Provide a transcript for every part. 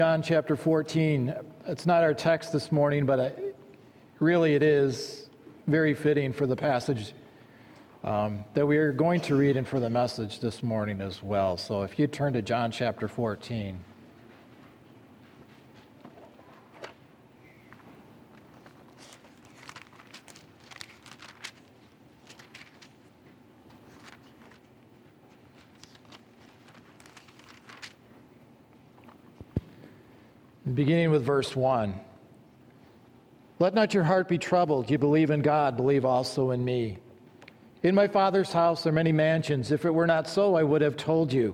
John chapter 14. It's not our text this morning, but really it is very fitting for the passage that we are going to read and for the message this morning as well. So if you turn to John chapter 14. Beginning with verse 1. Let not your heart be troubled. You believe in God, believe also in me. In my Father's house are many mansions. If it were not so, I would have told you.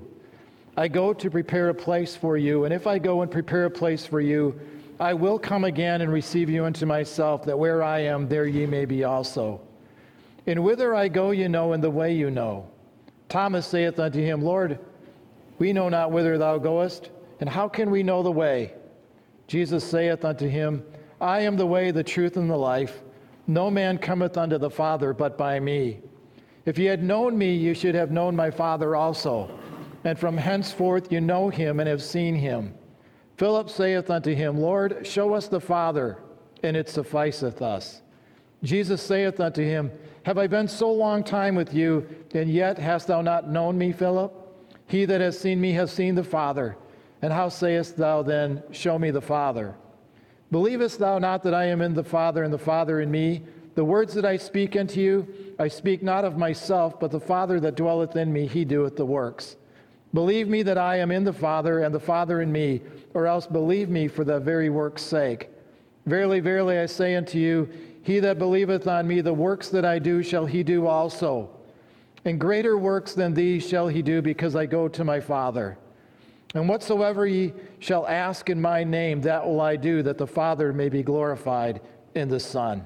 I go to prepare a place for you, and if I go and prepare a place for you, I will come again and receive you unto myself, that where I am, there ye may be also. And whither I go you know, and the way you know. Thomas saith unto him, Lord, we know not whither thou goest, and how can we know the way? Jesus saith unto him, I am the way, the truth, and the life. No man cometh unto the Father but by me. If ye had known me, you should have known my Father also. And from henceforth you know him and have seen him. Philip saith unto him, Lord, show us the Father, and it sufficeth us. Jesus saith unto him, Have I been so long time with you, and yet hast thou not known me, Philip? He that has seen me has seen the Father. And how sayest thou then, Show me the Father? Believest thou not that I am in the Father, and the Father in me? The words that I speak unto you, I speak not of myself, but the Father that dwelleth in me, he doeth the works. Believe me that I am in the Father, and the Father in me, or else believe me for the very work's sake. Verily, verily, I say unto you, he that believeth on me, the works that I do shall he do also. And greater works than these shall he do, because I go to my Father. And whatsoever ye shall ask in my name, that will I do, that the Father may be glorified in the Son.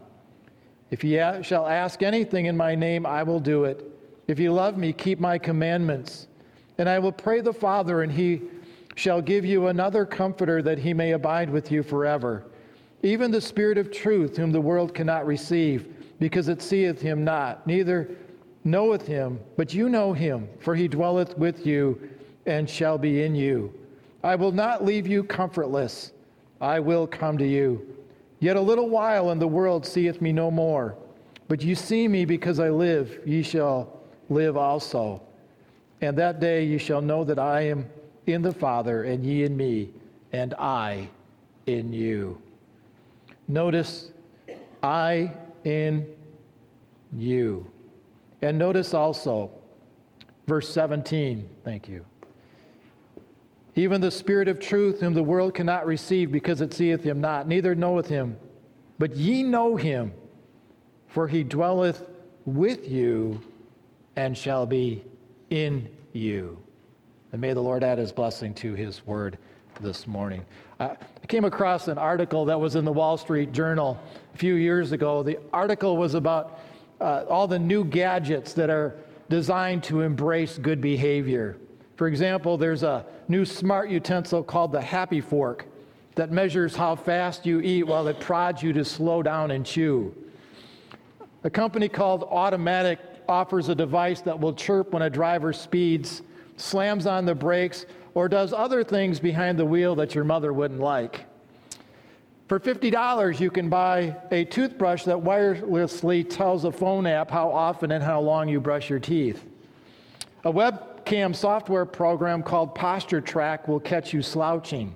If ye shall ask anything in my name, I will do it. If ye love me, keep my commandments. And I will pray the Father, and he shall give you another Comforter, that he may abide with you forever. Even the Spirit of truth, whom the world cannot receive, because it seeth him not, neither knoweth him, but you know him, for he dwelleth with you, and shall be in you. I will not leave you comfortless. I will come to you. Yet a little while, and the world seeth me no more. But you see me, because I live, ye shall live also. And that day ye shall know that I am in the Father, and ye in me, and I in you. Notice, I in you. And notice also, verse 17, thank you. Even the Spirit of truth, whom the world cannot receive, because it seeth him not, neither knoweth him. But ye know him, for he dwelleth with you, and shall be in you. And may the Lord add his blessing to his word this morning. I came across an article that was in the Wall Street Journal a few years ago. The article was about all the new gadgets that are designed to embrace good behavior. For example, there's a new smart utensil called the Happy Fork that measures how fast you eat while it prods you to slow down and chew. A company called Automatic offers a device that will chirp when a driver speeds, slams on the brakes, or does other things behind the wheel that your mother wouldn't like. For $50, you can buy a toothbrush that wirelessly tells a phone app how often and how long you brush your teeth. A webcam software program called Posture Track will catch you slouching.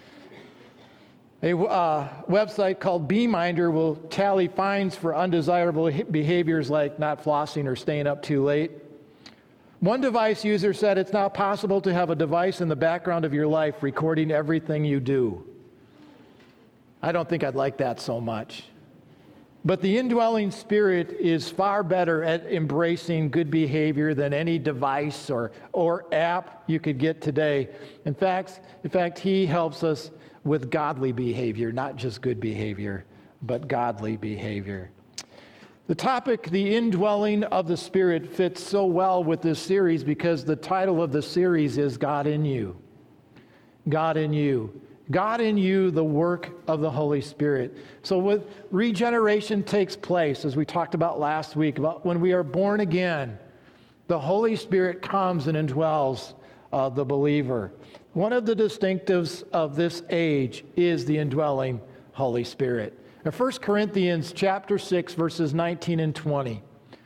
A website called BeMinder will tally fines for undesirable behaviors like not flossing or staying up too late. One device user said it's now possible to have a device in the background of your life recording everything you do. I don't think I'd like that so much. But the indwelling Spirit is far better at embracing good behavior than any device or app you could get today. In fact, he helps us with godly behavior, not just good behavior, but godly behavior. The topic, the indwelling of the Spirit, fits so well with this series because the title of the series is God in You. God in You. God in you, the work of the Holy Spirit. So when regeneration takes place, as we talked about last week, about when we are born again, the Holy Spirit comes and indwells the believer. One of the distinctives of this age is the indwelling Holy Spirit. In 1 Corinthians chapter 6, verses 19 and 20.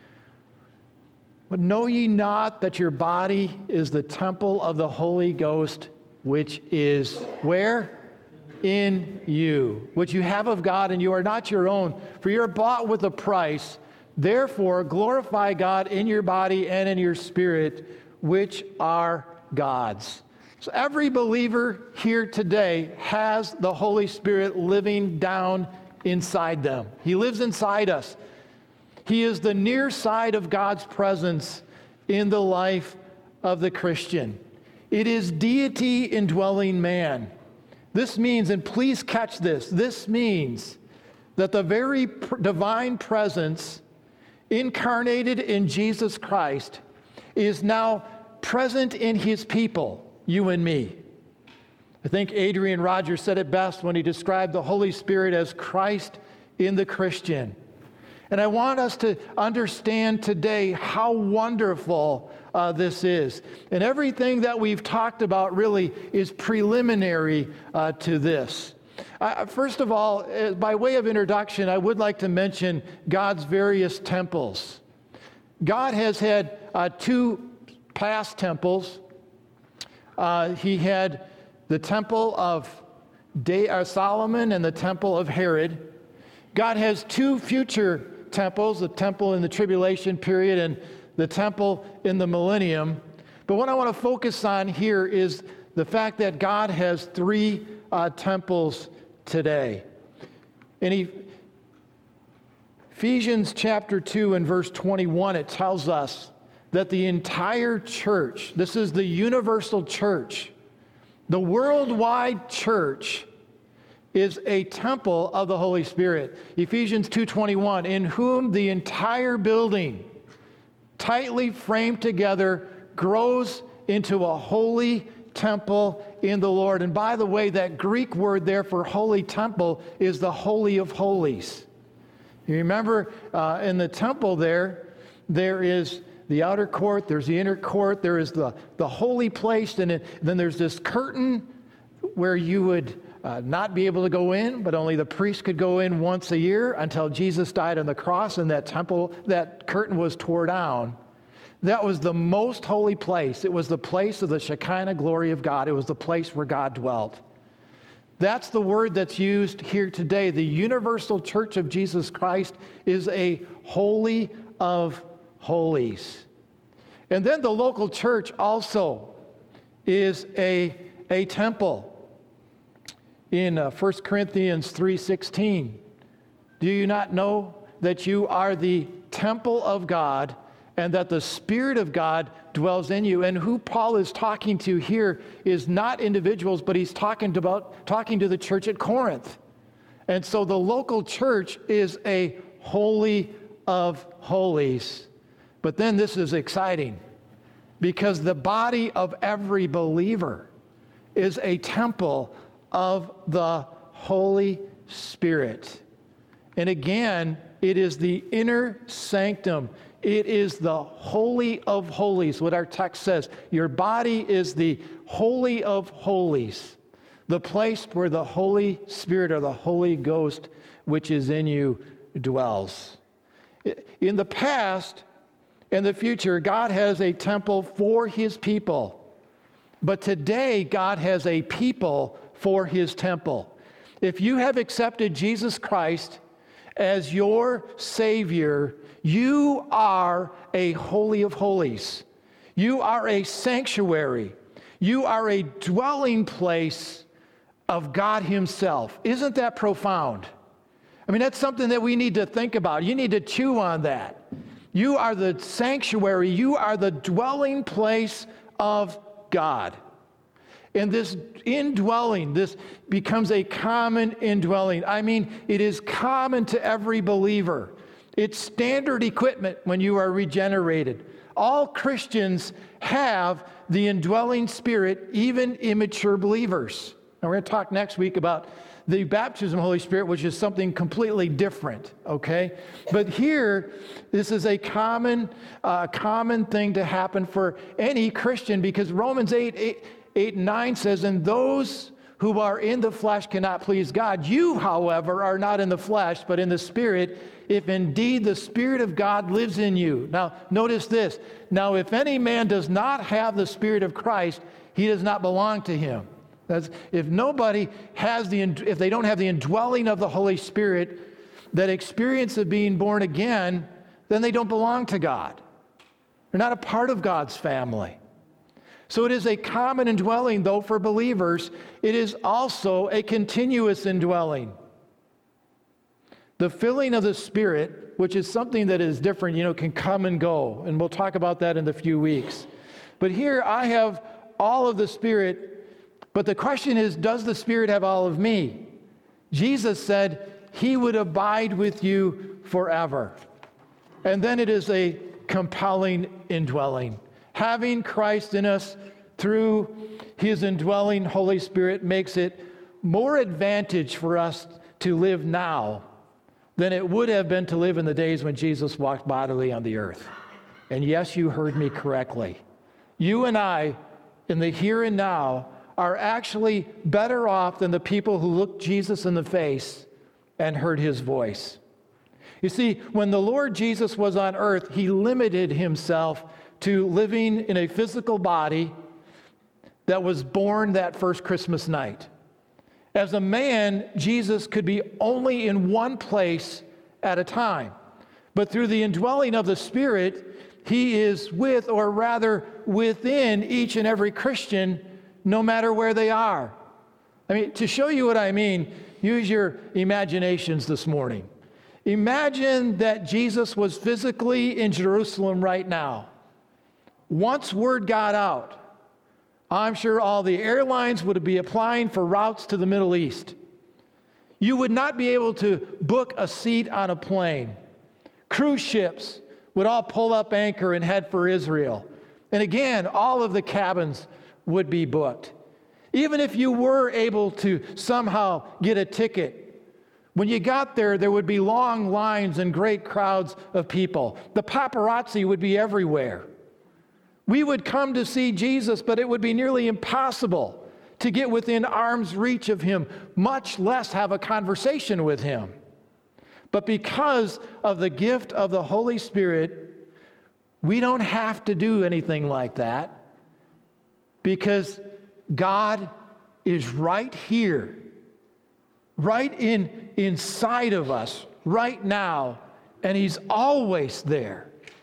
But know ye not that your body is the temple of the Holy Ghost, which is where? In you, which you have of God, and you are not your own, for you are bought with a price. Therefore, glorify God in your body and in your spirit, which are God's. So every believer here today has the Holy Spirit living down inside them. He lives inside us. He is the near side of God's presence in the life of the Christian. It is deity indwelling man. This means, and please catch this means that the very divine presence incarnated in Jesus Christ is now present in his people, you and me. I think Adrian Rogers said it best when he described the Holy Spirit as Christ in the Christian. And I want us to understand today how wonderful this is. And everything that we've talked about really is preliminary to this. First of all, by way of introduction, I would like to mention God's various temples. God has had two past temples. He had the temple of Solomon and the temple of Herod. God has two future temples, the temple in the tribulation period and the temple in the millennium. But what I want to focus on here is the fact that God has three temples today. In Ephesians chapter 2 and verse 21, it tells us that the entire church, this is the universal church, the worldwide church, is a temple of the Holy Spirit. Ephesians 2:21, in whom the entire building, tightly framed together, grows into a holy temple in the Lord. And by the way, that Greek word there for holy temple is the Holy of Holies. You remember in the temple there is the outer court, there's the inner court, there is the holy place, and then there's this curtain where you would not be able to go in, but only the priest could go in once a year until Jesus died on the cross and that curtain was torn down. That was the most holy place. It was the place of the Shekinah glory of God. It was the place where God dwelt. That's the word that's used here today. The universal church of Jesus Christ is a holy of holies. And then the local church also is a temple. In 1 Corinthians 3:16, do you not know that you are the temple of God and that the Spirit of God dwells in you? And who Paul is talking to here is not individuals, but he's talking to the church at Corinth. And so the local church is a holy of holies. But then this is exciting, because the body of every believer is a temple of the Holy Spirit. And again, it is the inner sanctum. It is the Holy of Holies, what our text says. Your body is the Holy of Holies, the place where the Holy Spirit or the Holy Ghost, which is in you, dwells. In the past and the future, God has a temple for his people. But today, God has a people for his temple. If you have accepted Jesus Christ as your Savior, you are a holy of holies. You are a sanctuary. You are a dwelling place of God himself. Isn't that profound? I mean, that's something that we need to think about. You need to chew on that. You are the sanctuary. You are the dwelling place of God. And this indwelling, this becomes a common indwelling. I mean, it is common to every believer. It's standard equipment when you are regenerated. All Christians have the indwelling Spirit, even immature believers. And we're going to talk next week about the baptism of the Holy Spirit, which is something completely different, okay? But here, this is a common thing to happen for any Christian, because Romans 8 8 and 9 says, and those who are in the flesh cannot please God. You, however, are not in the flesh, but in the Spirit, if indeed the Spirit of God lives in you. Now, notice this. Now, if any man does not have the Spirit of Christ, he does not belong to him. That's, if nobody has if they don't have the indwelling of the Holy Spirit, that experience of being born again, then they don't belong to God. They're not a part of God's family. So it is a common indwelling, though, for believers. It is also a continuous indwelling. The filling of the Spirit, which is something that is different, can come and go. And we'll talk about that in a few weeks. But here I have all of the Spirit, but the question is, does the Spirit have all of me? Jesus said he would abide with you forever. And then it is a compelling indwelling. Having Christ in us through his indwelling Holy Spirit makes it more advantage for us to live now than it would have been to live in the days when Jesus walked bodily on the earth. And yes, you heard me correctly. You and I, in the here and now, are actually better off than the people who looked Jesus in the face and heard his voice. You see, when the Lord Jesus was on earth, he limited himself to living in a physical body that was born that first Christmas night. As a man, Jesus could be only in one place at a time. But through the indwelling of the Spirit, he is with, or rather within, each and every Christian, no matter where they are. I mean, to show you what I mean, use your imaginations this morning. Imagine that Jesus was physically in Jerusalem right now. Once word got out, I'm sure all the airlines would be applying for routes to the Middle East. You would not be able to book a seat on a plane. Cruise ships would all pull up anchor and head for Israel. And again, all of the cabins would be booked. Even if you were able to somehow get a ticket, when you got there, there would be long lines and great crowds of people. The paparazzi would be everywhere. We would come to see Jesus, but it would be nearly impossible to get within arm's reach of him, much less have a conversation with him. But because of the gift of the Holy Spirit, we don't have to do anything like that, because God is right here, right inside of us, right now, and he's always there.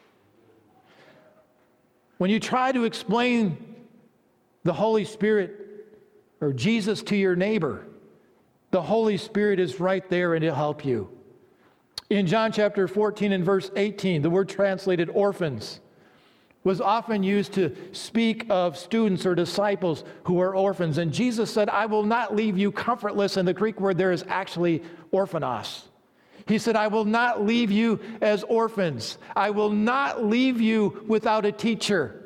When you try to explain the Holy Spirit or Jesus to your neighbor, the Holy Spirit is right there and he'll help you. In John chapter 14 and verse 18, the word translated orphans was often used to speak of students or disciples who are orphans. And Jesus said, I will not leave you comfortless. In the Greek word there is actually orphanos. He said, I will not leave you as orphans. I will not leave you without a teacher.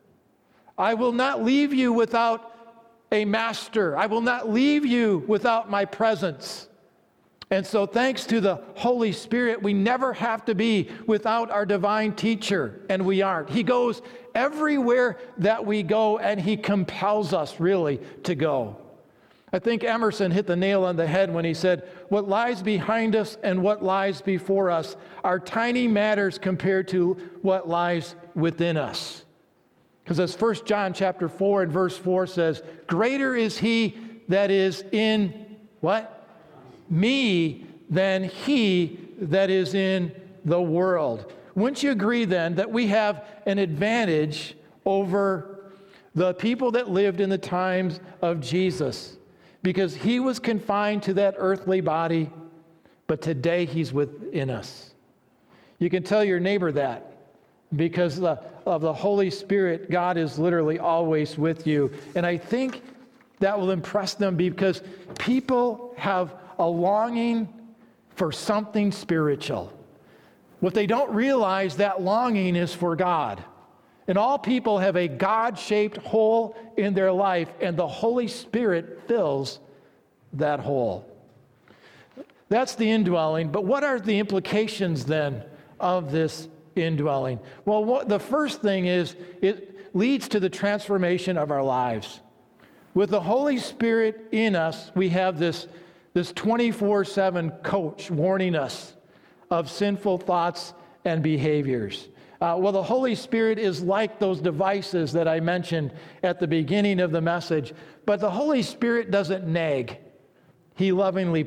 I will not leave you without a master. I will not leave you without my presence. And so thanks to the Holy Spirit, we never have to be without our divine teacher, and we aren't. He goes everywhere that we go, and he compels us really to go. I think Emerson hit the nail on the head when he said, what lies behind us and what lies before us are tiny matters compared to what lies within us. Because as 1 John chapter 4 and verse 4 says, greater is he that is in what? Me than he that is in the world. Wouldn't you agree then that we have an advantage over the people that lived in the times of Jesus? Because he was confined to that earthly body, but today he's within us. You can tell your neighbor that because of the Holy Spirit, God is literally always with you. And I think that will impress them because people have a longing for something spiritual. What they don't realize, that longing is for God. And all people have a God-shaped hole in their life, and the Holy Spirit fills that hole. That's the indwelling, but what are the implications then of this indwelling? Well, the first thing is it leads to the transformation of our lives. With the Holy Spirit in us, we have this 24/7 coach warning us of sinful thoughts and behaviors. Well, the Holy Spirit is like those devices that I mentioned at the beginning of the message, but the Holy Spirit doesn't nag. He lovingly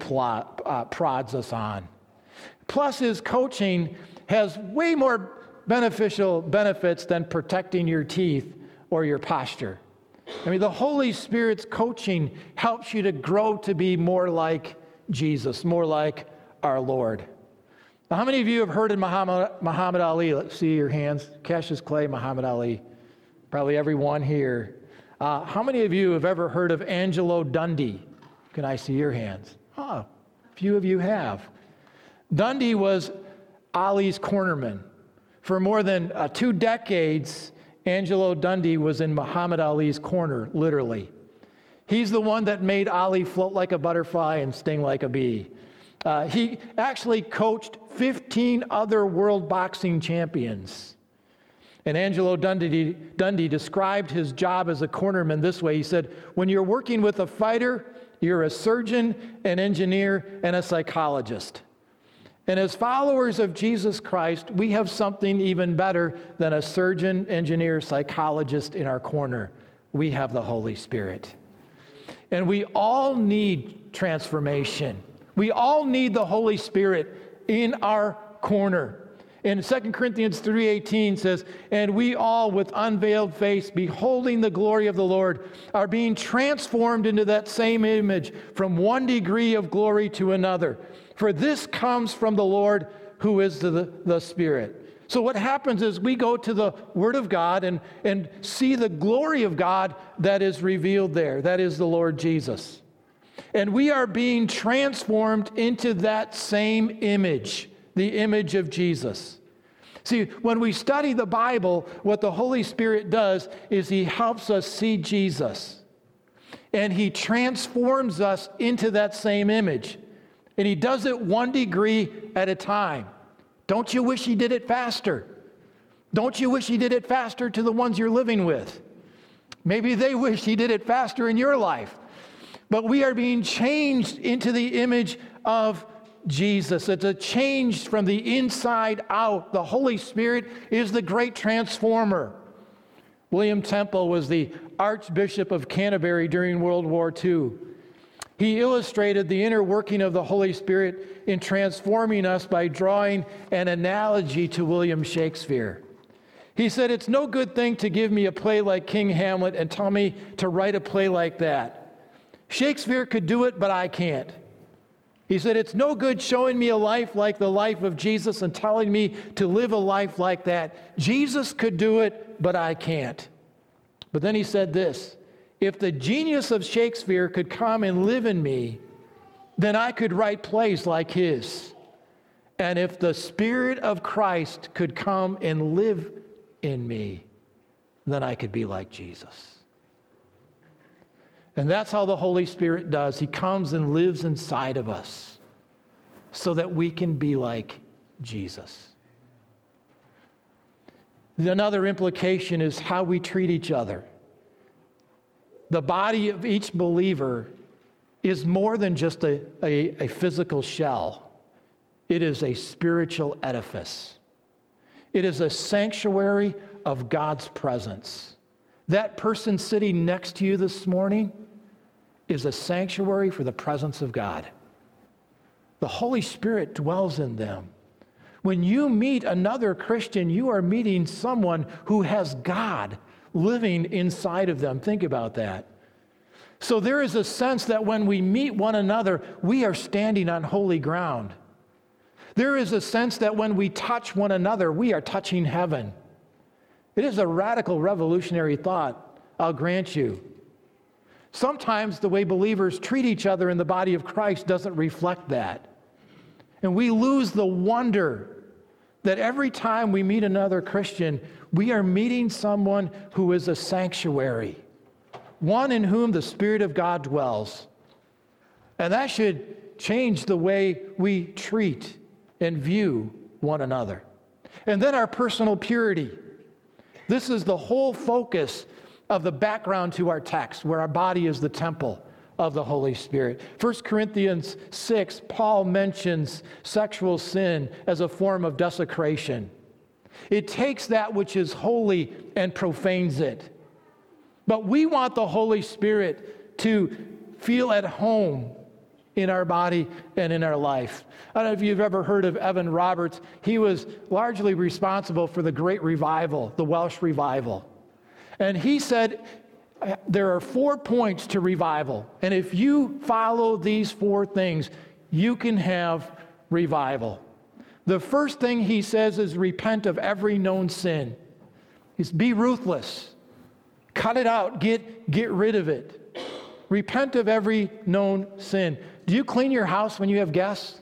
prods us on. Plus, his coaching has way more beneficial benefits than protecting your teeth or your posture. I mean, the Holy Spirit's coaching helps you to grow to be more like Jesus, more like our Lord. Now, how many of you have heard of Muhammad Ali? Let's see your hands. Cassius Clay, Muhammad Ali. Probably everyone here. How many of you have ever heard of Angelo Dundee? Can I see your hands? A few of you have. Dundee was Ali's cornerman. For more than 2 decades, Angelo Dundee was in Muhammad Ali's corner, literally. He's the one that made Ali float like a butterfly and sting like a bee. He actually coached 15 other world boxing champions. And Angelo Dundee described his job as a cornerman this way. He said, when you're working with a fighter, you're a surgeon, an engineer, and a psychologist. And as followers of Jesus Christ, we have something even better than a surgeon, engineer, psychologist in our corner. We have the Holy Spirit. And we all need transformation. We all need the Holy Spirit in our corner. And 2 Corinthians 3:18 says, and we all with unveiled face, beholding the glory of the Lord, are being transformed into that same image from one degree of glory to another. For this comes from the Lord who is the Spirit. So what happens is we go to the Word of God and see the glory of God that is revealed there. That is the Lord Jesus. And we are being transformed into that same image, the image of Jesus. See, when we study the Bible, what the Holy Spirit does is he helps us see Jesus. And he transforms us into that same image. And he does it 1 degree at a time. Don't you wish he did it faster? Don't you wish he did it faster to the ones you're living with? Maybe they wish he did it faster in your life. But we are being changed into the image of Jesus. It's a change from the inside out. The Holy Spirit is the great transformer. William Temple was the Archbishop of Canterbury during World War II. He illustrated the inner working of the Holy Spirit in transforming us by drawing an analogy to William Shakespeare. He said, it's no good thing to give me a play like King Hamlet and tell me to write a play like that. Shakespeare could do it, but I can't. He said, it's no good showing me a life like the life of Jesus and telling me to live a life like that. Jesus could do it, but I can't. But then he said this, if the genius of Shakespeare could come and live in me, then I could write plays like his. And if the Spirit of Christ could come and live in me, then I could be like Jesus. And that's how the Holy Spirit does. He comes and lives inside of us so that we can be like Jesus. Another implication is how we treat each other. The body of each believer is more than just a physical shell. It is a spiritual edifice. It is a sanctuary of God's presence. That person sitting next to you this morning is a sanctuary for the presence of God. The Holy Spirit dwells in them. When you meet another Christian, you are meeting someone who has God living inside of them. Think about that. So there is a sense that when we meet one another, we are standing on holy ground. There is a sense that when we touch one another, we are touching heaven. It is a radical, revolutionary thought, I'll grant you. Sometimes the way believers treat each other in the body of Christ doesn't reflect that. And we lose the wonder that every time we meet another Christian, we are meeting someone who is a sanctuary, one in whom the Spirit of God dwells. And that should change the way we treat and view one another. And then our personal purity. This is the whole focus of the background to our text, where our body is the temple of the Holy Spirit. 1 Corinthians 6, Paul mentions sexual sin as a form of desecration. It takes that which is holy and profanes it. But we want the Holy Spirit to feel at home in our body and in our life. I don't know if you've ever heard of Evan Roberts. He was largely responsible for the Great Revival, the Welsh Revival. And he said there are 4 points to revival. And if you follow these 4 things, you can have revival. The first thing he says is repent of every known sin. Is be ruthless. Cut it out. Get rid of it. Repent of every known sin. Do you clean your house when you have guests?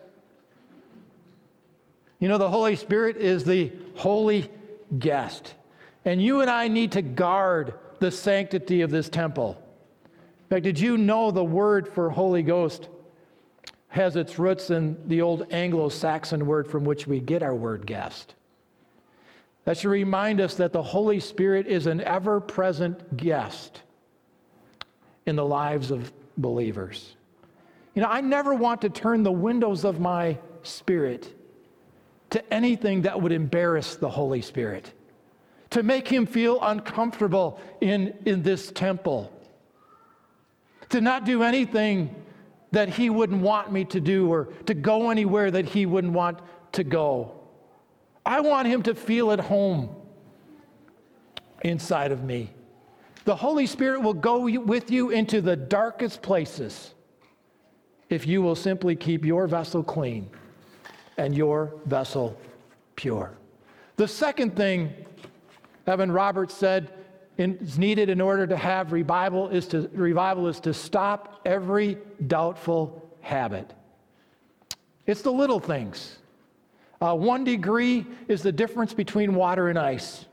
You know, the Holy Spirit is the holy guest. And you and I need to guard the sanctity of this temple. In fact, did you know the word for Holy Ghost has its roots in the old Anglo-Saxon word from which we get our word guest? That should remind us that the Holy Spirit is an ever-present guest in the lives of believers. You know, I never want to turn the windows of my spirit to anything that would embarrass the Holy Spirit, to make him feel uncomfortable in this temple, to not do anything that he wouldn't want me to do or to go anywhere that he wouldn't want to go. I want him to feel at home inside of me. The Holy Spirit will go with you into the darkest places if you will simply keep your vessel clean and your vessel pure. The second thing Evan Roberts said is needed in order to have revival is to stop every doubtful habit. It's the little things. 1 degree is the difference between water and ice.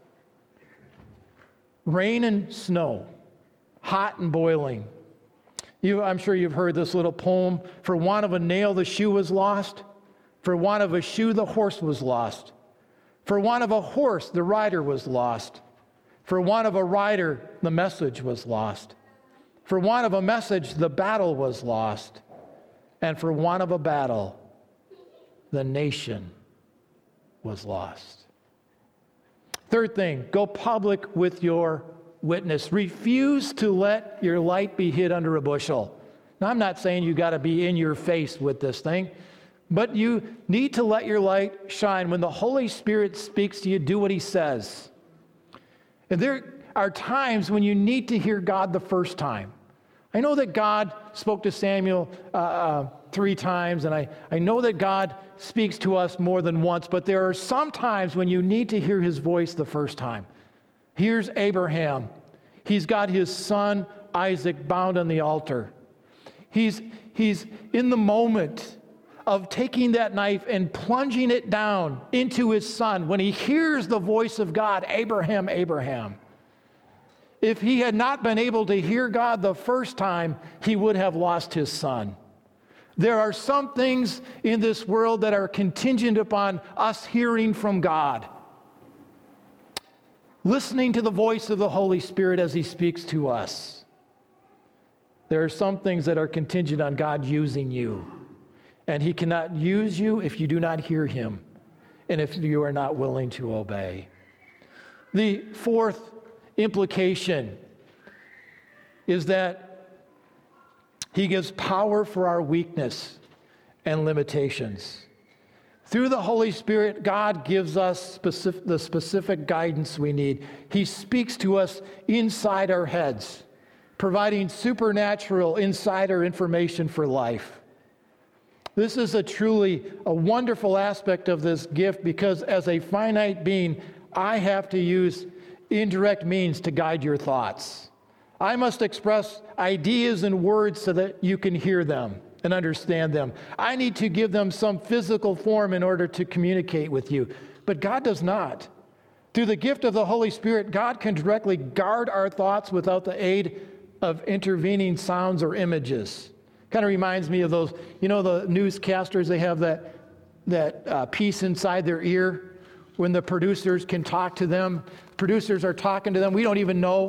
Rain and snow, hot and boiling. I'm sure you've heard this little poem. For want of a nail, the shoe was lost. For want of a shoe, the horse was lost. For want of a horse, the rider was lost. For want of a rider, the message was lost. For want of a message, the battle was lost. And for want of a battle, the nation was lost. Third thing, go public with your witness. Refuse to let your light be hid under a bushel. Now, I'm not saying you got to be in your face with this thing, but you need to let your light shine. When the Holy Spirit speaks to you, do what he says. And there are times when you need to hear God the first time. I know that God spoke to Samuel 3 times, and I know that God speaks to us more than once, but there are some times when you need to hear his voice the first time. Here's Abraham. He's got his son Isaac bound on the altar. He's in the moment of taking that knife and plunging it down into his son when he hears the voice of God, Abraham, Abraham. If he had not been able to hear God the first time, he would have lost his son. There are some things in this world that are contingent upon us hearing from God, listening to the voice of the Holy Spirit as he speaks to us. There are some things that are contingent on God using you, and he cannot use you if you do not hear him and if you are not willing to obey. The fourth implication is that he gives power for our weakness and limitations. Through the Holy Spirit, God gives us the specific guidance we need. He speaks to us inside our heads, providing supernatural insider information for life. This is a truly wonderful aspect of this gift because as a finite being, I have to use indirect means to guide your thoughts. I must express ideas and words so that you can hear them and understand them. I need to give them some physical form in order to communicate with you. But God does not. Through the gift of the Holy Spirit, God can directly guard our thoughts without the aid of intervening sounds or images. Kind of reminds me of those, the newscasters, they have that piece inside their ear when the producers can talk to them. Producers are talking to them. We don't even know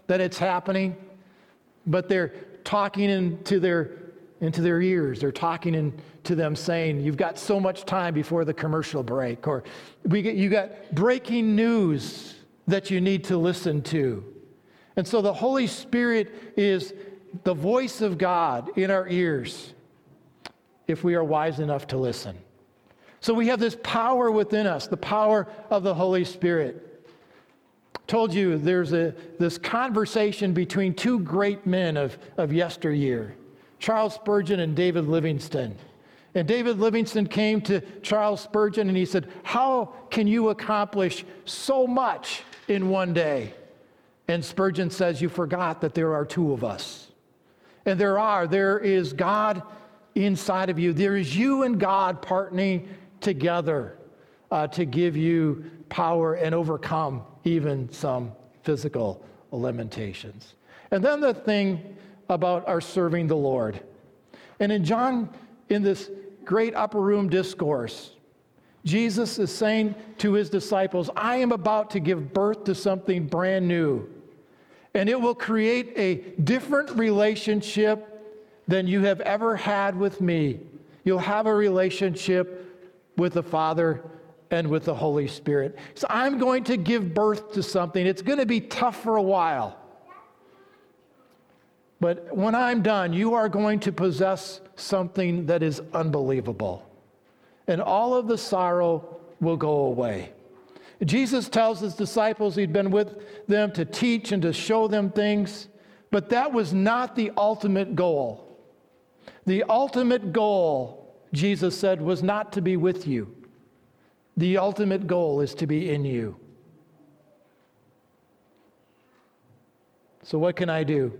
that it's happening, but they're talking into their ears. They're talking into them saying, you've got so much time before the commercial break, or you got breaking news that you need to listen to. And so the Holy Spirit is the voice of God in our ears if we are wise enough to listen. So we have this power within us, the power of the Holy Spirit. Told you there's this conversation between two great men of yesteryear, Charles Spurgeon and David Livingstone. And David Livingstone came to Charles Spurgeon and he said, how can you accomplish so much in one day? And Spurgeon says, you forgot that there are two of us. And there is God inside of you. There is you and God partnering together to give you power and overcome even some physical limitations. And then the thing about our serving the Lord. And in John, in this great upper room discourse, Jesus is saying to his disciples, I am about to give birth to something brand new. And it will create a different relationship than you have ever had with me. You'll have a relationship with the Father and with the Holy Spirit. So I'm going to give birth to something. It's going to be tough for a while. But when I'm done, you are going to possess something that is unbelievable. And all of the sorrow will go away. Jesus tells his disciples he'd been with them to teach and to show them things, but that was not the ultimate goal. The ultimate goal, Jesus said, was not to be with you. The ultimate goal is to be in you. So what can I do?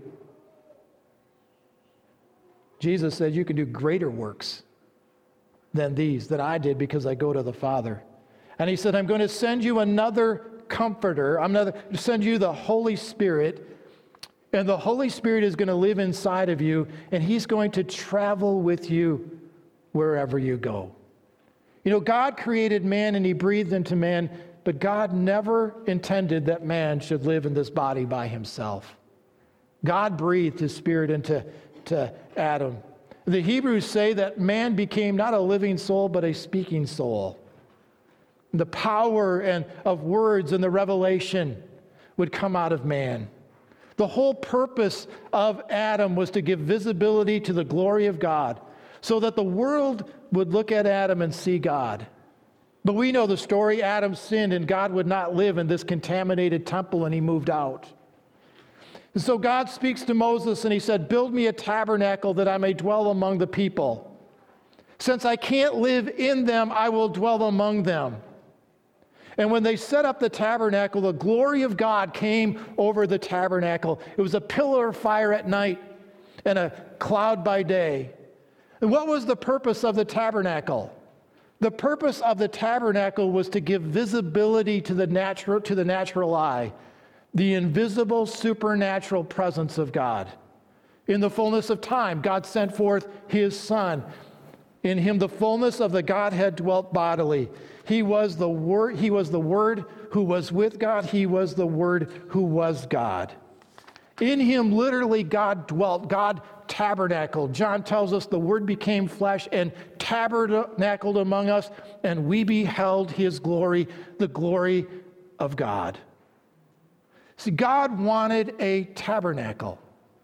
Jesus said, you can do greater works than these that I did because I go to the Father. And he said, I'm going to send you another comforter. I'm going to send you the Holy Spirit. And the Holy Spirit is going to live inside of you. And he's going to travel with you wherever you go. You know, God created man and he breathed into man. But God never intended that man should live in this body by himself. God breathed his spirit into Adam. The Hebrews say that man became not a living soul, but a speaking soul. The power of words and the revelation would come out of man. The whole purpose of Adam was to give visibility to the glory of God so that the world would look at Adam and see God. But we know the story. Adam sinned and God would not live in this contaminated temple and he moved out. And so God speaks to Moses and he said, build me a tabernacle that I may dwell among the people. Since I can't live in them, I will dwell among them. And when they set up the tabernacle, the glory of God came over the tabernacle. It was a pillar of fire at night and a cloud by day. And what was the purpose of the tabernacle? The purpose of the tabernacle was to give visibility to the natural eye, the invisible supernatural presence of God. In the fullness of time, God sent forth his Son. In him the fullness of the Godhead dwelt bodily. He was the Word who was with God. He was the Word who was God. In him literally God dwelt. God tabernacled. John tells us the Word became flesh and tabernacled among us, and we beheld his glory, the glory of God. See, God wanted a tabernacle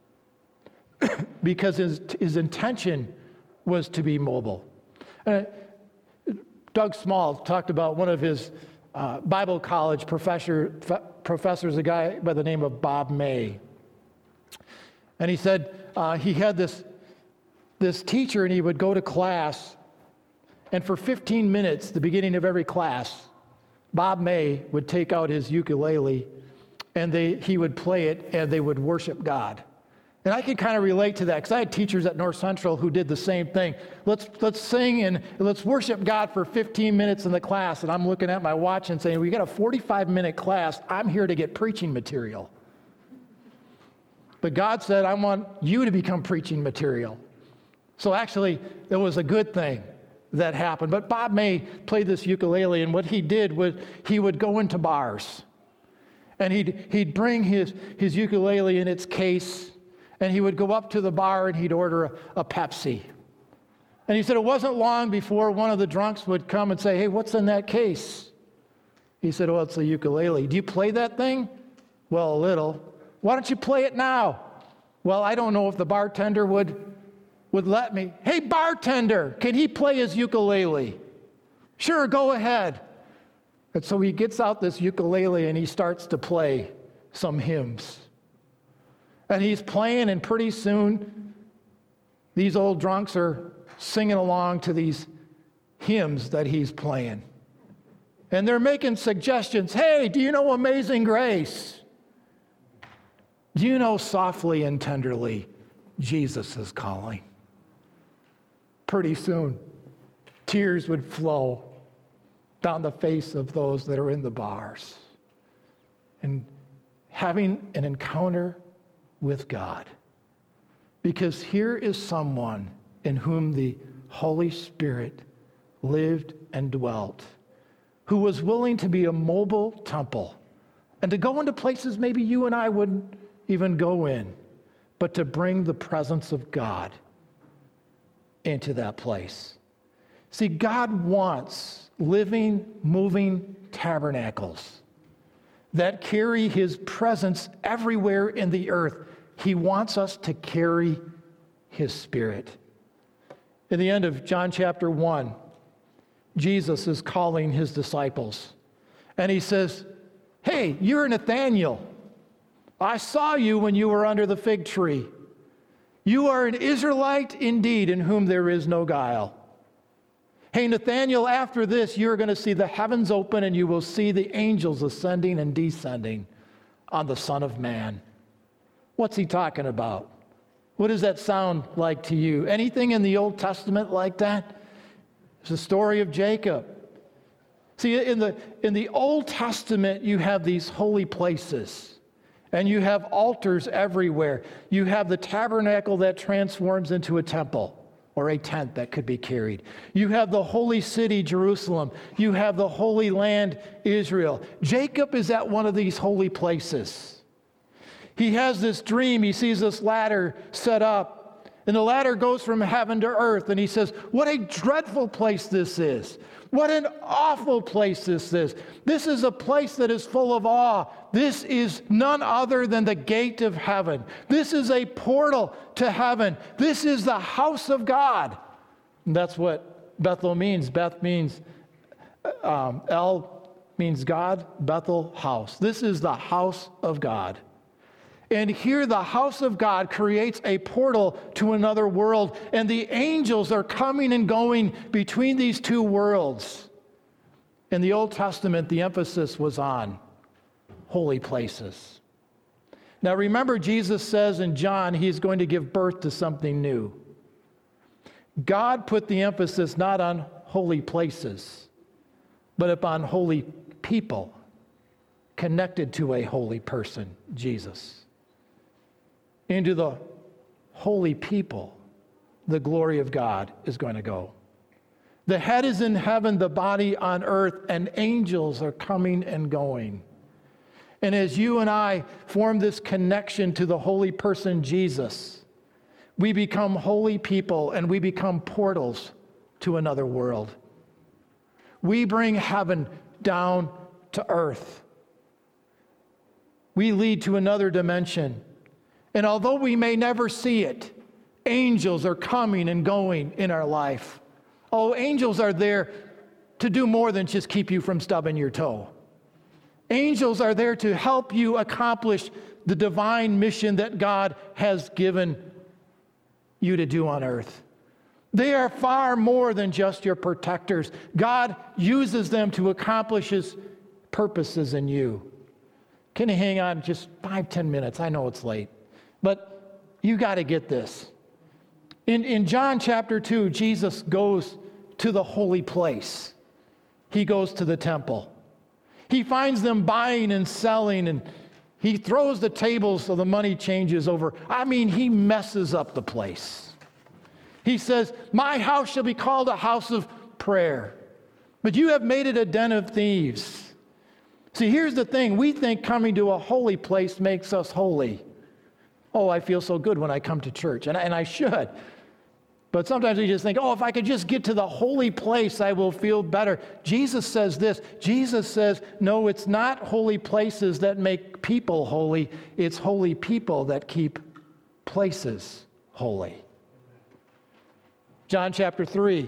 because his intention was to be mobile. Doug Small talked about one of his Bible college professors, a guy by the name of Bob May. And he said he had this teacher, and he would go to class, and for 15 minutes, the beginning of every class, Bob May would take out his ukulele, and he would play it, and they would worship God. And I can kind of relate to that because I had teachers at North Central who did the same thing. Let's sing and let's worship God for 15 minutes in the class. And I'm looking at my watch and saying, we got a 45-minute class. I'm here to get preaching material. But God said, I want you to become preaching material. So actually, it was a good thing that happened. But Bob May played this ukulele, and what he did was he would go into bars. And he'd bring his ukulele in its case, and he would go up to the bar and he'd order a Pepsi. And he said it wasn't long before one of the drunks would come and say, "Hey, what's in that case?" He said, "Well, it's a ukulele." "Do you play that thing?" "Well, a little." "Why don't you play it now?" "Well, I don't know if the bartender would let me." "Hey, bartender, can he play his ukulele?" "Sure, go ahead." And so he gets out this ukulele and he starts to play some hymns. And he's playing, and pretty soon these old drunks are singing along to these hymns that he's playing. And they're making suggestions. "Hey, do you know Amazing Grace? Do you know Softly and Tenderly, Jesus is Calling?" Pretty soon, tears would flow down the face of those that are in the bars and having an encounter with God. Because here is someone in whom the Holy Spirit lived and dwelt, who was willing to be a mobile temple and to go into places maybe you and I wouldn't even go in, but to bring the presence of God into that place. See, God wants living, moving tabernacles that carry his presence everywhere in the earth. He wants us to carry his Spirit. In the end of John chapter 1, Jesus is calling his disciples, and he says, "Hey, you're Nathanael. I saw you when you were under the fig tree. You are an Israelite indeed, in whom there is no guile. Hey, Nathanael, after this, you're going to see the heavens open, and you will see the angels ascending and descending on the Son of Man." What's he talking about? What does that sound like to you? Anything in the Old Testament like that? It's the story of Jacob. See, in the Old Testament, you have these holy places, and you have altars everywhere. You have the tabernacle that transforms into a temple or a tent that could be carried. You have the holy city, Jerusalem. You have the holy land, Israel. Jacob is at one of these holy places. He has this dream. He sees this ladder set up, and the ladder goes from heaven to earth, and he says, "What a dreadful place this is. What an awful place this is. This is a place that is full of awe. This is none other than the gate of heaven. This is a portal to heaven. This is the house of God." And that's what Bethel means. Beth means, El means God, Bethel, house. This is the house of God. And here the house of God creates a portal to another world, and the angels are coming and going between these two worlds. In the Old Testament, the emphasis was on holy places. Now remember, Jesus says in John, he's going to give birth to something new. God put the emphasis not on holy places, but upon holy people connected to a holy person, Jesus. Into the holy people, the glory of God is going to go. The head is in heaven, the body on earth, and angels are coming and going. And as you and I form this connection to the holy person, Jesus, we become holy people and we become portals to another world. We bring heaven down to earth. We lead to another dimension. And although we may never see it, angels are coming and going in our life. Oh, angels are there to do more than just keep you from stubbing your toe. Angels are there to help you accomplish the divine mission that God has given you to do on earth. They are far more than just your protectors. God uses them to accomplish his purposes in you. Can you hang on just 5-10 minutes? I know it's late. But you got to get this. In John chapter 2, Jesus goes to the holy place. He goes to the temple. He finds them buying and selling, and he throws the tables so the money changes over. I mean, he messes up the place. He says, "My house shall be called a house of prayer, but you have made it a den of thieves." See, here's the thing. We think coming to a holy place makes us holy. Oh, I feel so good when I come to church, and I should. But sometimes we just think, oh, if I could just get to the holy place, I will feel better. Jesus says this. Jesus says, no, it's not holy places that make people holy. It's holy people that keep places holy. John chapter 3,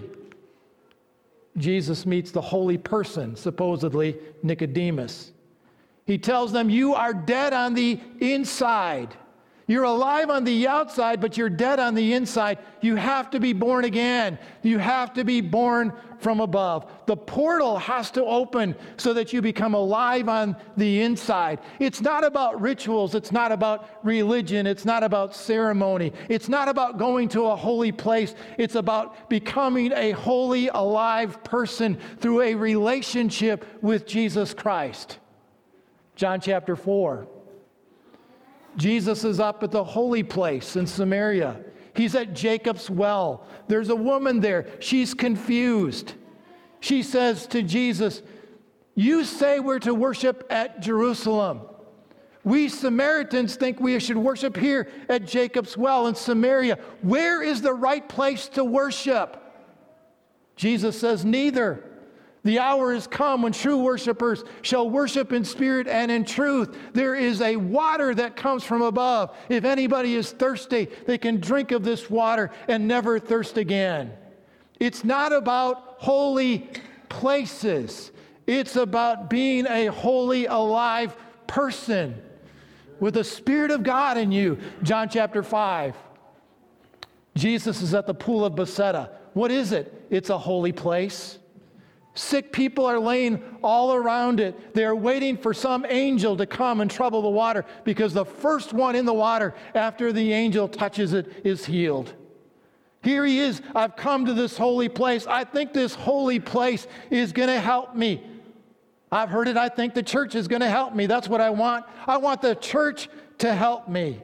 Jesus meets the holy person, supposedly Nicodemus. He tells them, you are dead on the inside. You're alive on the outside, but you're dead on the inside. You have to be born again. You have to be born from above. The portal has to open so that you become alive on the inside. It's not about rituals. It's not about religion. It's not about ceremony. It's not about going to a holy place. It's about becoming a holy, alive person through a relationship with Jesus Christ. John chapter 4. Jesus is up at the holy place in Samaria. He's at Jacob's well. There's a woman there. She's confused. She says to Jesus, you say we're to worship at Jerusalem. We Samaritans think we should worship here at Jacob's well in Samaria. Where is the right place to worship? Jesus says, neither. The hour has come when true worshipers shall worship in spirit and in truth. There is a water that comes from above. If anybody is thirsty, they can drink of this water and never thirst again. It's not about holy places. It's about being a holy, alive person with the Spirit of God in you. John chapter 5. Jesus is at the pool of Bethesda. What is it? It's a holy place. Sick people are laying all around it. They are waiting for some angel to come and trouble the water because the first one in the water after the angel touches it is healed. Here he is. I've come to this holy place. I think this holy place is going to help me. I've heard it. I think the church is going to help me. That's what I want. I want the church to help me.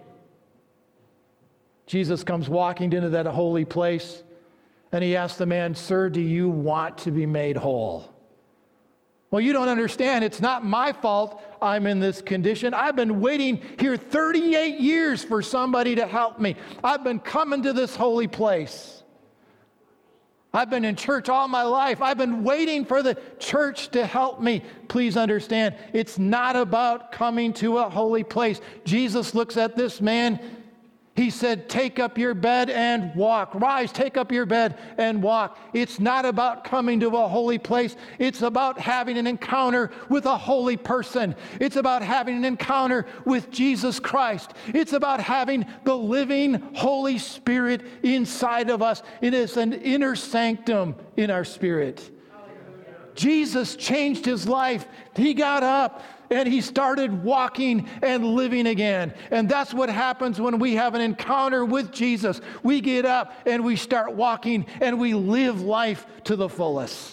Jesus comes walking into that holy place. And he asked the man, sir, do you want to be made whole? Well, you don't understand. It's not my fault I'm in this condition. I've been waiting here 38 years for somebody to help me. I've been coming to this holy place. I've been in church all my life. I've been waiting for the church to help me. Please understand, it's not about coming to a holy place. Jesus looks at this man. He said, take up your bed and walk. Rise, take up your bed and walk. It's not about coming to a holy place. It's about having an encounter with a holy person. It's about having an encounter with Jesus Christ. It's about having the living Holy Spirit inside of us. It is an inner sanctum in our spirit. Jesus changed his life. He got up and he started walking and living again. And that's what happens when we have an encounter with Jesus. We get up and we start walking and we live life to the fullest.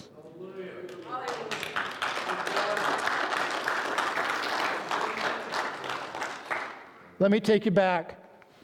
Let me take you back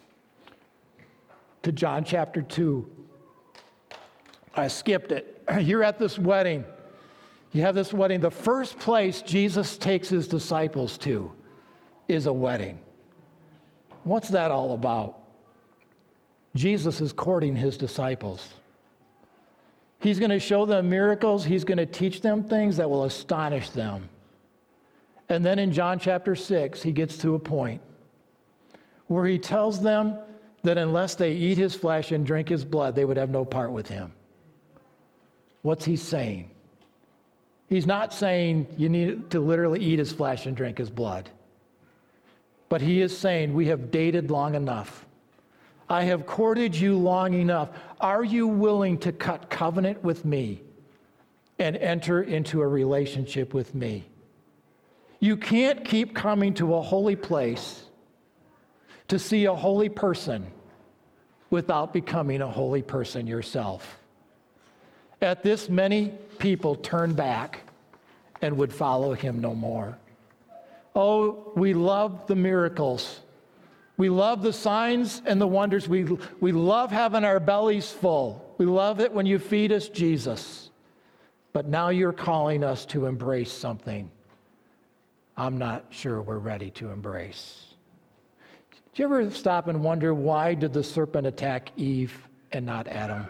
to John chapter 2. I skipped it. You're at this wedding. You have this wedding. The first place Jesus takes his disciples to is a wedding. What's that all about? Jesus is courting his disciples. He's going to show them miracles. He's going to teach them things that will astonish them. And then in John chapter 6, he gets to a point where he tells them that unless they eat his flesh and drink his blood, they would have no part with him. What's he saying? He's not saying you need to literally eat his flesh and drink his blood. But he is saying, we have dated long enough. I have courted you long enough. Are you willing to cut covenant with me and enter into a relationship with me? You can't keep coming to a holy place to see a holy person without becoming a holy person yourself. At this, many people turned back and would follow him no more. Oh, we love the miracles. We love the signs and the wonders. We love having our bellies full. We love it when you feed us Jesus. But now you're calling us to embrace something I'm not sure we're ready to embrace. Do you ever stop and wonder, why did the serpent attack Eve and not Adam?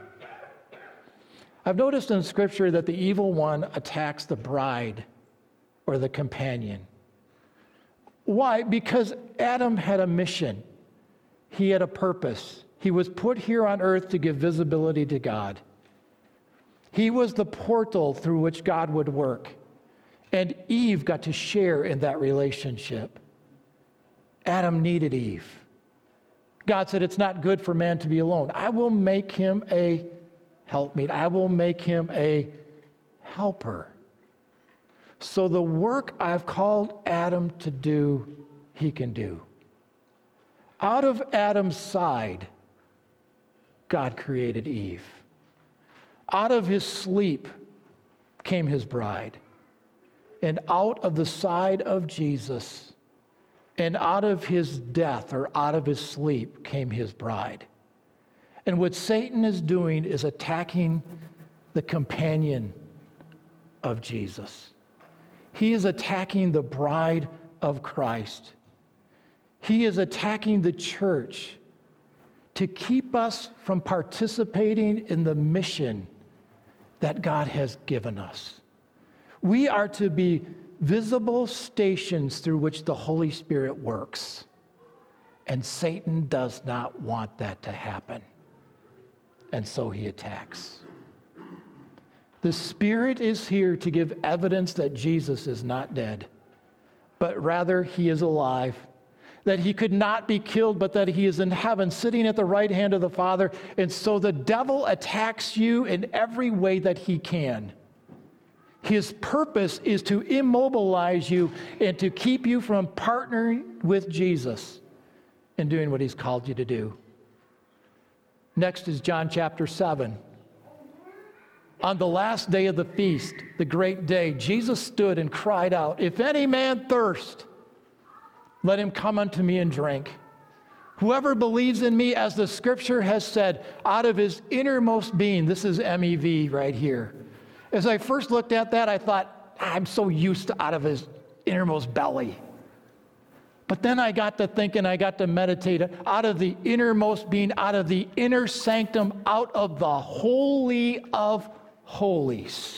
I've noticed in Scripture that the evil one attacks the bride or the companion. Why? Because Adam had a mission. He had a purpose. He was put here on earth to give visibility to God. He was the portal through which God would work. And Eve got to share in that relationship. Adam needed Eve. God said, it's not good for man to be alone. I will make him a helpmeet. I will make him a helper. So the work I've called Adam to do, he can do. Out of Adam's side, God created Eve. Out of his sleep came his bride. And out of the side of Jesus, and out of his death or out of his sleep came his bride. And what Satan is doing is attacking the companion of Jesus. He is attacking the bride of Christ. He is attacking the church to keep us from participating in the mission that God has given us. We are to be visible stations through which the Holy Spirit works. And Satan does not want that to happen. And so he attacks. The Spirit is here to give evidence that Jesus is not dead, but rather he is alive, that he could not be killed, but that he is in heaven, sitting at the right hand of the Father. And so the devil attacks you in every way that he can. His purpose is to immobilize you and to keep you from partnering with Jesus and doing what he's called you to do. Next is John chapter 7. On the last day of the feast, the great day, Jesus stood and cried out, "If any man thirst, let him come unto me and drink. Whoever believes in me, as the scripture has said, out of his innermost being," this is MEV right here. As I first looked at that, I thought, I'm so used to out of his innermost belly. But then I got to thinking, I got to meditate, out of the innermost being, out of the inner sanctum, out of the holy of holies,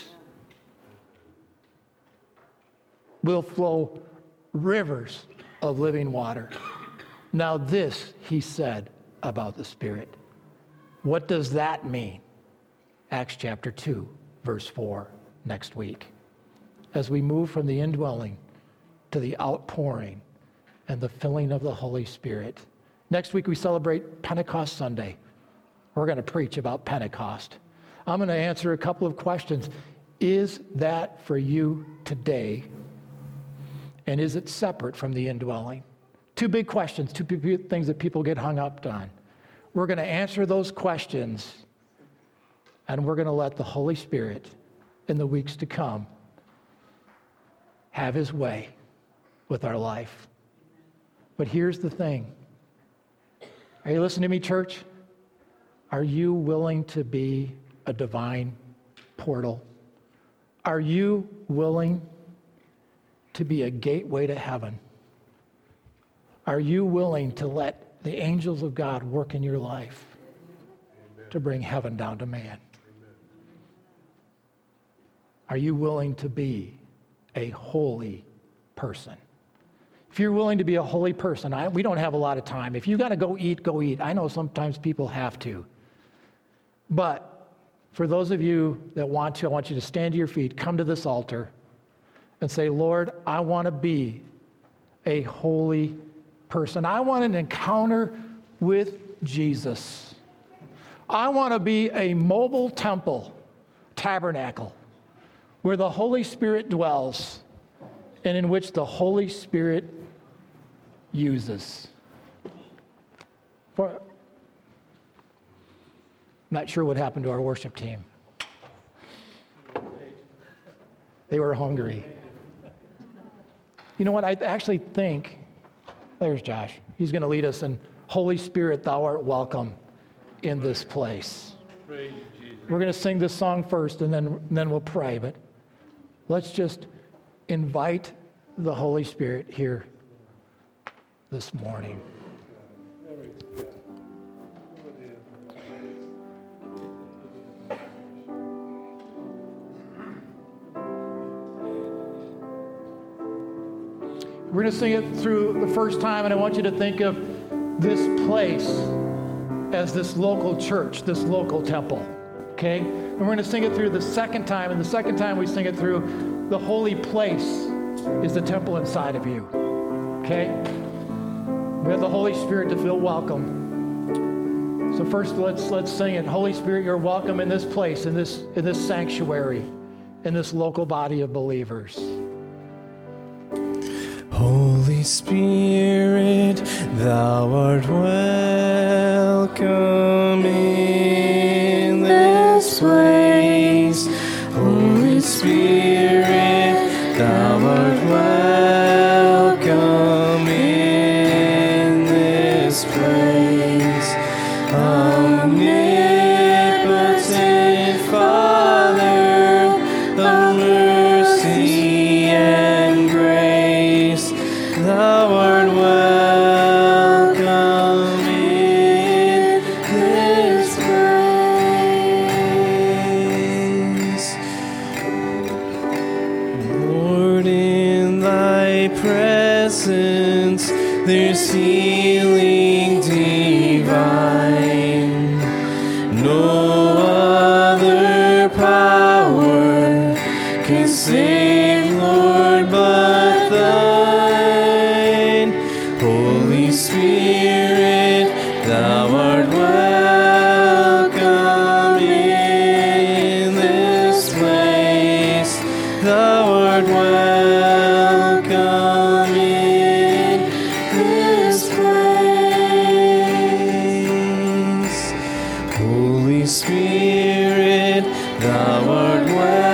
will flow rivers of living water. Now this he said about the Spirit. What does that mean? Acts chapter 2, verse 4, next week. As we move from the indwelling to the outpouring and the filling of the Holy Spirit. Next week we celebrate Pentecost Sunday. We're going to preach about Pentecost. I'm going to answer a couple of questions. Is that for you today? And is it separate from the indwelling? Two big questions, two big things that people get hung up on. We're going to answer those questions, and we're going to let the Holy Spirit in the weeks to come have his way with our life. But here's the thing. Are you listening to me, church? Are you willing to be a divine portal? Are you willing to be a gateway to heaven? Are you willing to let the angels of God work in your life to bring heaven down to man? Are you willing to be a holy person? If you're willing to be a holy person, we don't have a lot of time. If you got to go eat, go eat. I know sometimes people have to. But for those of you that want to, I want you to stand to your feet, come to this altar, and say, Lord, I want to be a holy person. I want an encounter with Jesus. I want to be a mobile temple, tabernacle, where the Holy Spirit dwells and in which the Holy Spirit uses. I'm not sure what happened to our worship team. They were hungry. You know what? I actually think, there's Josh. He's going to lead us in Holy Spirit, thou art welcome in this place. Praise Jesus. We're going to sing this song first, and then we'll pray. But let's just invite the Holy Spirit here this morning. We're going to sing it through the first time, and I want you to think of this place as this local church, this local temple, okay? And we're going to sing it through the second time, and the second time we sing it through, the holy place is the temple inside of you, okay? We have the Holy Spirit to feel welcome. So first, let's sing it. Holy Spirit, you're welcome in this place, in this sanctuary, in this local body of believers. Holy Spirit, thou art welcome in this place. Holy Spirit, thou art welcome in this place. Omnipotent Father of mercy and grace, thou art welcome in this place. Lord, in thy presence there's healing divine. No other power can save, Lord, but thine. Holy Spirit, thou art welcome in this place. Thou art welcome in this place. Holy Spirit, thou art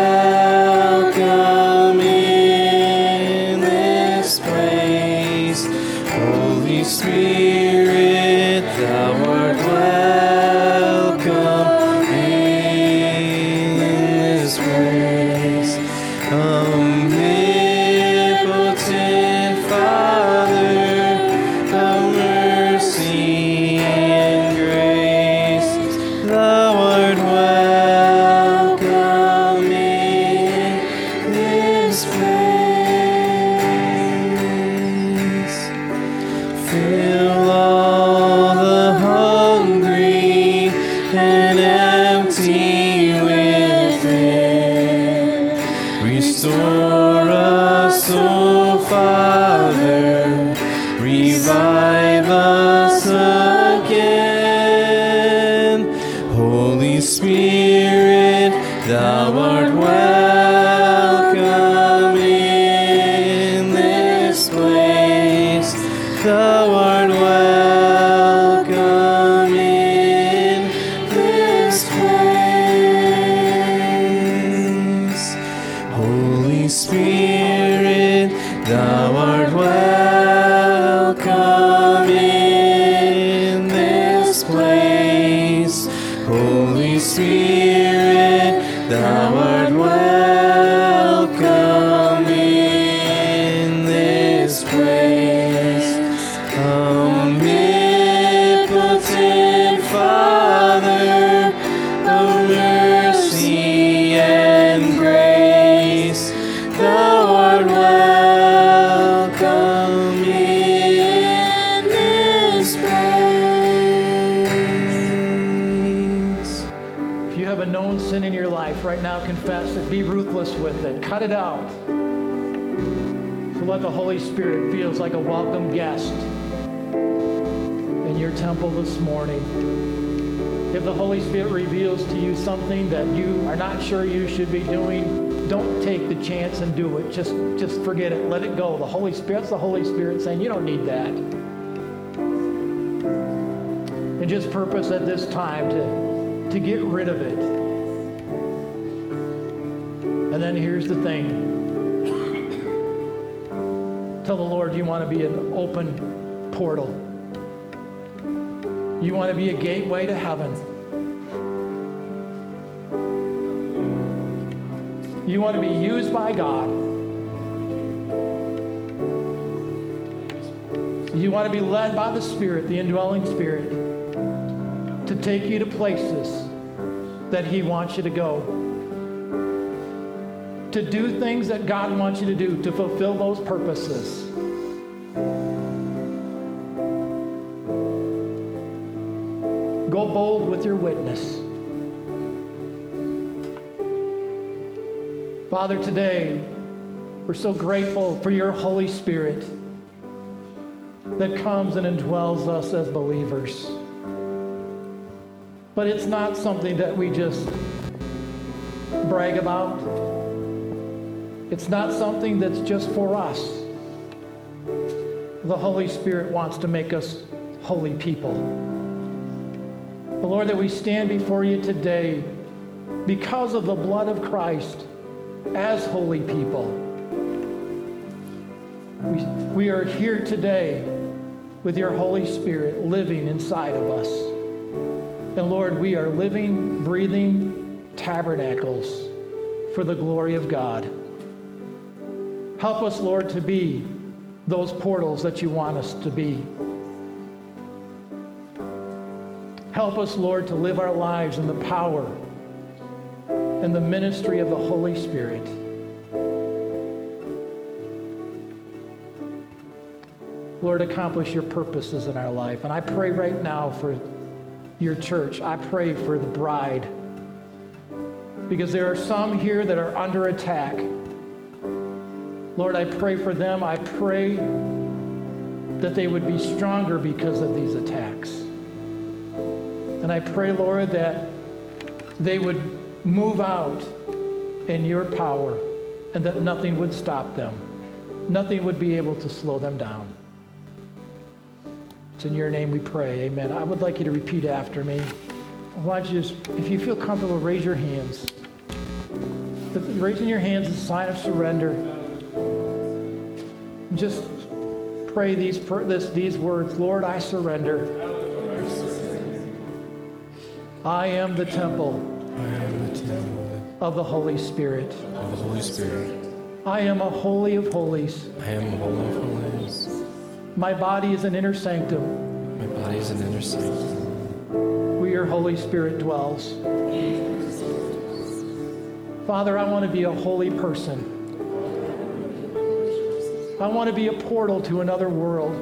welcome in this place. Holy Spirit, thou art welcome in this place. Omnipotent Father of mercy and grace, thou art welcome in this place. Fill all the hungry and empty within. Restore us, O Father, revive us again. Holy Spirit, thou art welcome in this place. Thou art welcome in this place. Holy Spirit, thou art welcome in this place. Holy Spirit, thou art welcome in this place. Omnipotent Father of mercy and grace, thou art welcome in this place. If you have a known sin in your life right now, confess it. Be ruthless with it. Cut it out. So let the Holy Spirit feels like a welcome guest in your temple this morning. If the Holy Spirit reveals to you something that you are not sure you should be doing, don't take the chance and do it. Just forget it. Let it go. The Holy Spirit's the Holy Spirit saying, you don't need that. And just purpose at this time to get rid of it. And then here's the thing. Tell the Lord you want to be an open portal. You want to be a gateway to heaven. You want to be used by God You want to be led by the Spirit, the indwelling Spirit, to take you to places that He wants you to go. To do things that God wants you to do, to fulfill those purposes. Go bold with your witness. Father, today, we're so grateful for your Holy Spirit that comes and indwells us as believers. But it's not something that we just brag about. It's not something that's just for us. The Holy Spirit wants to make us holy people. But Lord, that we stand before you today because of the blood of Christ as holy people. We are here today with your Holy Spirit living inside of us. And Lord, we are living, breathing tabernacles for the glory of God. Help us, Lord, to be those portals that you want us to be. Help us, Lord, to live our lives in the power and the ministry of the Holy Spirit. Lord, accomplish your purposes in our life. And I pray right now for your church. I pray for the bride. Because there are some here that are under attack. Lord, I pray for them. I pray that they would be stronger because of these attacks. And I pray, Lord, that they would move out in your power and that nothing would stop them. Nothing would be able to slow them down. It's in your name we pray. Amen. I would like you to repeat after me. I want you to just, if you feel comfortable, raise your hands. Raising your hands is a sign of surrender. Just pray these words. Lord, I surrender. I am the temple of the Holy Spirit. I am a holy of holies. My body is an inner sanctum. Where your Holy Spirit dwells. Father, I want to be a holy person. I want to be a portal to another world.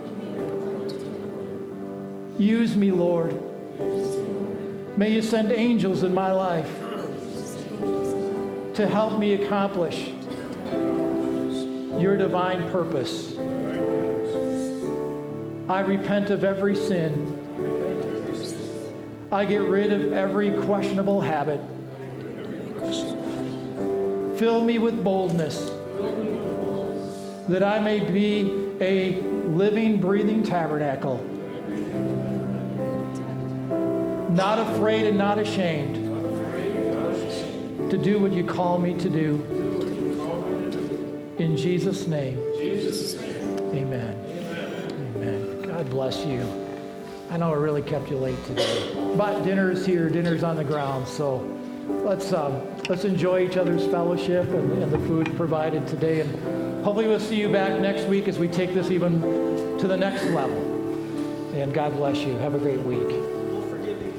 Use me, Lord. May you send angels in my life to help me accomplish your divine purpose. I repent of every sin. I get rid of every questionable habit. Fill me with boldness that I may be a living, breathing tabernacle. Not afraid and not ashamed to do what you call me to do. In Jesus' name. Amen. Amen. God bless you. I know I really kept you late today, but dinner is here. Dinner's on the ground, so let's enjoy each other's fellowship and the food provided today. And hopefully we'll see you back next week as we take this even to the next level. And God bless you. Have a great week.